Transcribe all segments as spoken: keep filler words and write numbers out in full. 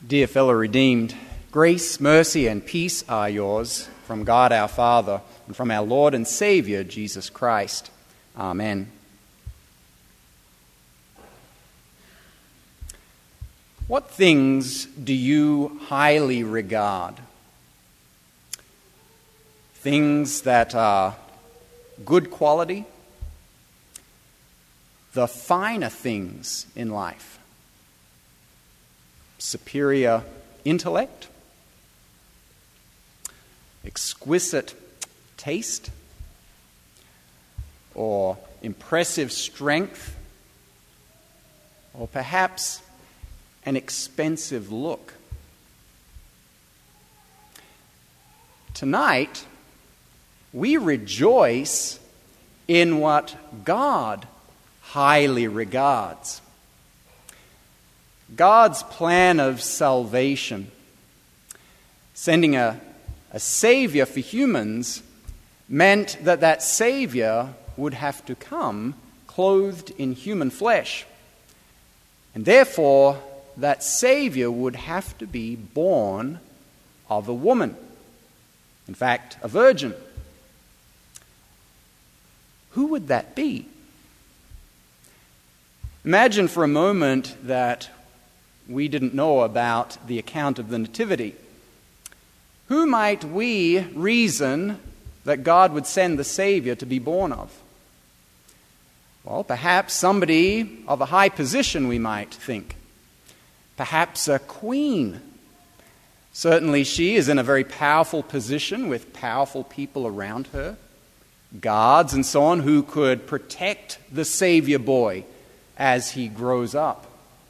Dear fellow redeemed, grace, mercy, and peace are yours from God our Father and from our Lord and Savior, Jesus Christ. Amen. What things do you highly regard? Things that are good quality? The finer things in life? Superior intellect, exquisite taste, or impressive strength, or perhaps an expensive look. Tonight, we rejoice in what God highly regards. God's plan of salvation, sending a, a Savior for humans, meant that that Savior would have to come clothed in human flesh. And therefore, that Savior would have to be born of a woman. In fact, a virgin. Who would that be? Imagine for a moment that we didn't know about the account of the Nativity. Who might we reason that God would send the Savior to be born of? Well, perhaps somebody of a high position, we might think. Perhaps a queen. Certainly she is in a very powerful position with powerful people around her, guards and so on, who could protect the Savior boy as he grows up.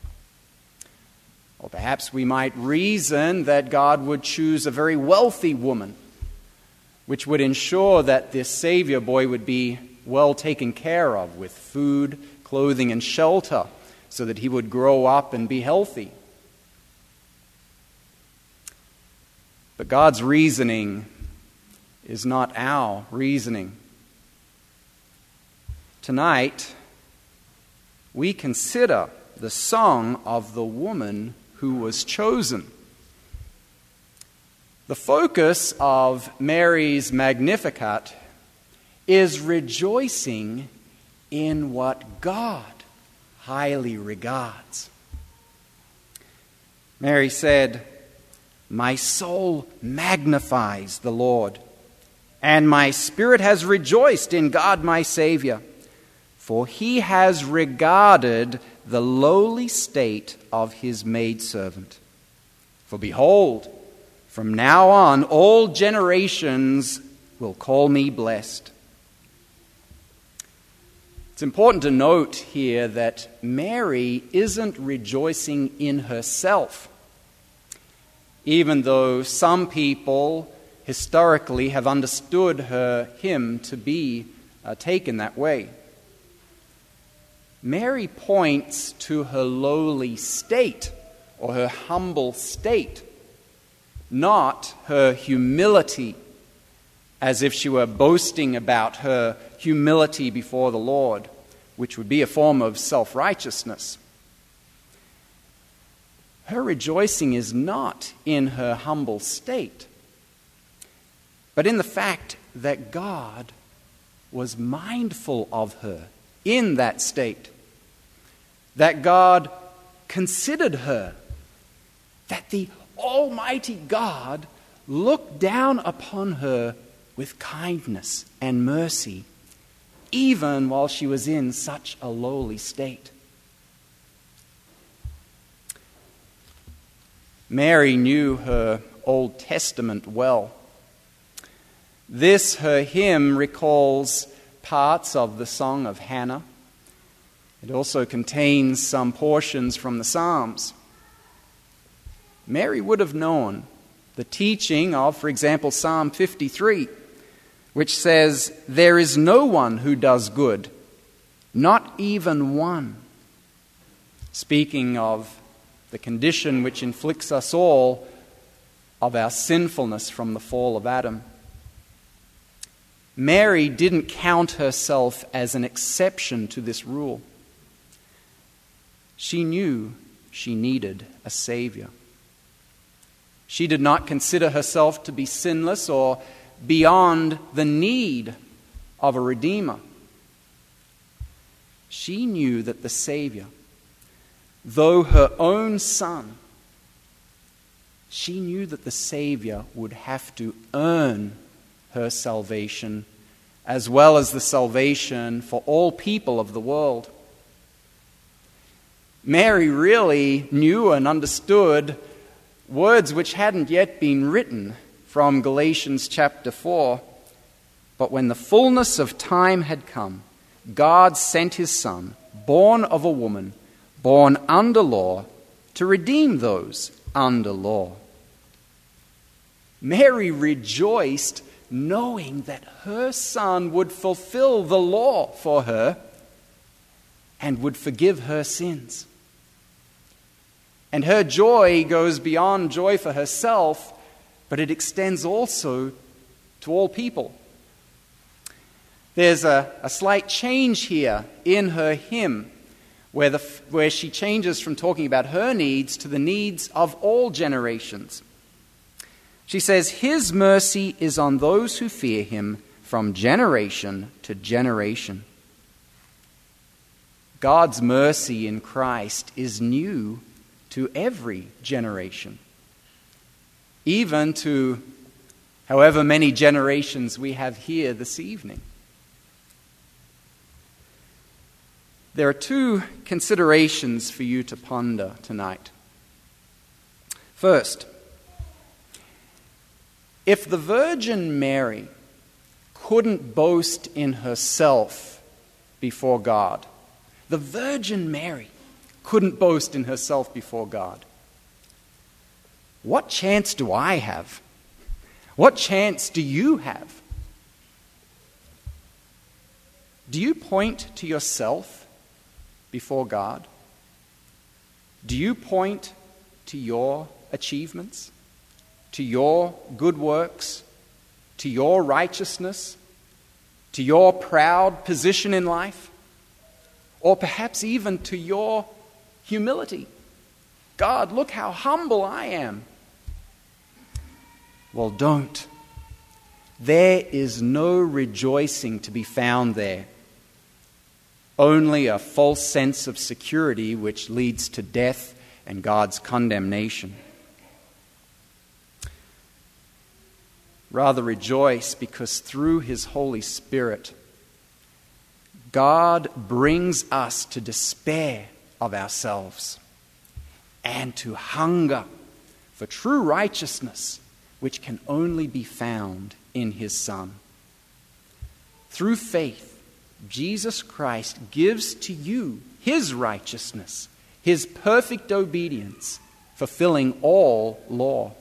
Or perhaps we might reason that God would choose a very wealthy woman, which would ensure that this Savior boy would be well taken care of with food, clothing, and shelter, so that he would grow up and be healthy. But God's reasoning is not our reasoning. Tonight, we consider the song of the woman who was chosen. The focus of Mary's Magnificat is rejoicing in what God highly regards. Mary said, "My soul magnifies the Lord, and my spirit has rejoiced in God my Savior, for he has regarded the lowly state of his maidservant. For behold, from now on all generations will call me blessed." It's important to note here that Mary isn't rejoicing in herself, even though some people historically have understood her hymn to be uh, taken that way. Mary points to her lowly state, or her humble state, not her humility, as if she were boasting about her humility before the Lord, which would be a form of self-righteousness. Her rejoicing is not in her humble state, but in the fact that God was mindful of her in that state, that God considered her, that the Almighty God looked down upon her with kindness and mercy, even while she was in such a lowly state. Mary knew her Old Testament well. This, her hymn, recalls parts of the Song of Hannah. It also contains some portions from the Psalms. Mary would have known the teaching of, for example, Psalm fifty-three, which says, "There is no one who does good, not even one." Speaking of the condition which inflicts us all of our sinfulness from the fall of Adam. Mary didn't count herself as an exception to this rule. She knew she needed a Savior. She did not consider herself to be sinless or beyond the need of a Redeemer. She knew that the Savior, though her own son, she knew that the Savior would have to earn her salvation as well as the salvation for all people of the world. Mary really knew and understood words which hadn't yet been written from Galatians chapter four. But when the fullness of time had come, God sent his Son, born of a woman, born under law, to redeem those under law. Mary rejoiced knowing that her Son would fulfill the law for her and would forgive her sins. And her joy goes beyond joy for herself, but it extends also to all people. There's a, a slight change here in her hymn where, the, where she changes from talking about her needs to the needs of all generations. She says, "His mercy is on those who fear him from generation to generation." God's mercy in Christ is new to every generation, even to however many generations we have here this evening. There are two considerations for you to ponder tonight. First, if the Virgin Mary couldn't boast in herself before God, the Virgin Mary couldn't boast in herself before God, what chance do I have? What chance do you have? Do you point to yourself before God? Do you point to your achievements, to your good works, to your righteousness, to your proud position in life, or perhaps even to your humility? God, look how humble I am. Well, don't. There is no rejoicing to be found there. Only a false sense of security which leads to death and God's condemnation. Rather rejoice because through his Holy Spirit, God brings us to despair of ourselves and to hunger for true righteousness, which can only be found in his Son. Through faith, Jesus Christ gives to you his righteousness, his perfect obedience, fulfilling all law.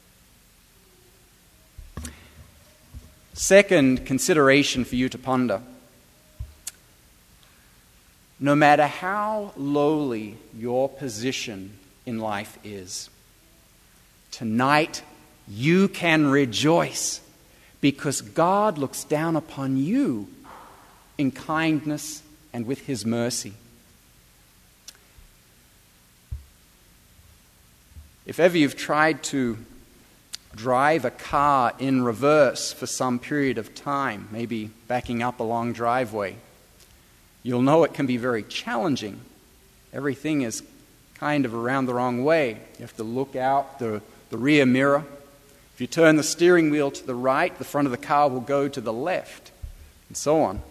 Second consideration for you to ponder. No matter how lowly your position in life is, tonight you can rejoice because God looks down upon you in kindness and with his mercy. If ever you've tried to drive a car in reverse for some period of time, maybe backing up a long driveway, you'll know it can be very challenging. Everything is kind of around the wrong way. You have to look out the, the rear mirror. If you turn the steering wheel to the right, the front of the car will go to the left, and so on.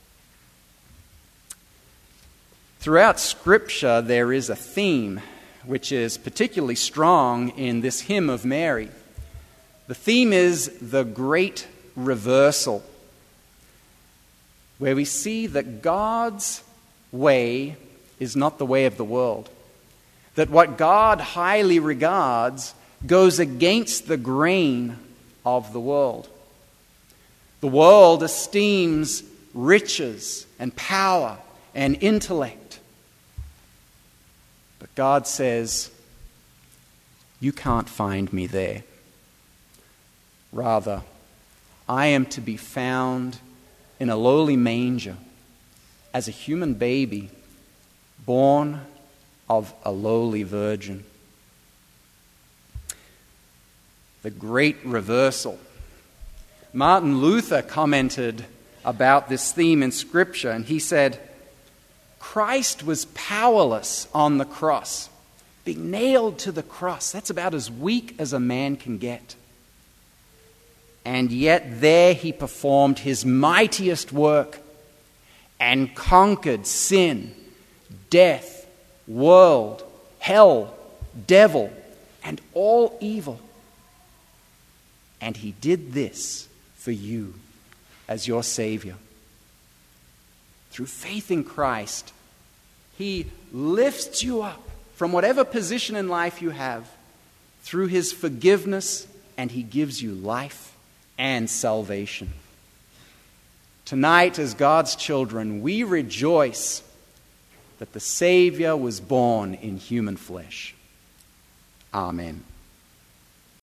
Throughout Scripture, there is a theme which is particularly strong in this hymn of Mary. The theme is the great reversal, where we see that God's way is not the way of the world, that what God highly regards goes against the grain of the world. The world esteems riches and power and intellect. But God says, you can't find me there. Rather, I am to be found in a lowly manger as a human baby born of a lowly virgin. the great reversal. Martin Luther commented about this theme in Scripture, and he said, Christ was powerless on the cross, being nailed to the cross. That's about as weak as a man can get. And yet there he performed his mightiest work and conquered sin, death, world, hell, devil, and all evil. And he did this for you as your Savior. Through faith in Christ, he lifts you up from whatever position in life you have through his forgiveness, and he gives you life and salvation. Tonight, as God's children, we rejoice that the Savior was born in human flesh. Amen.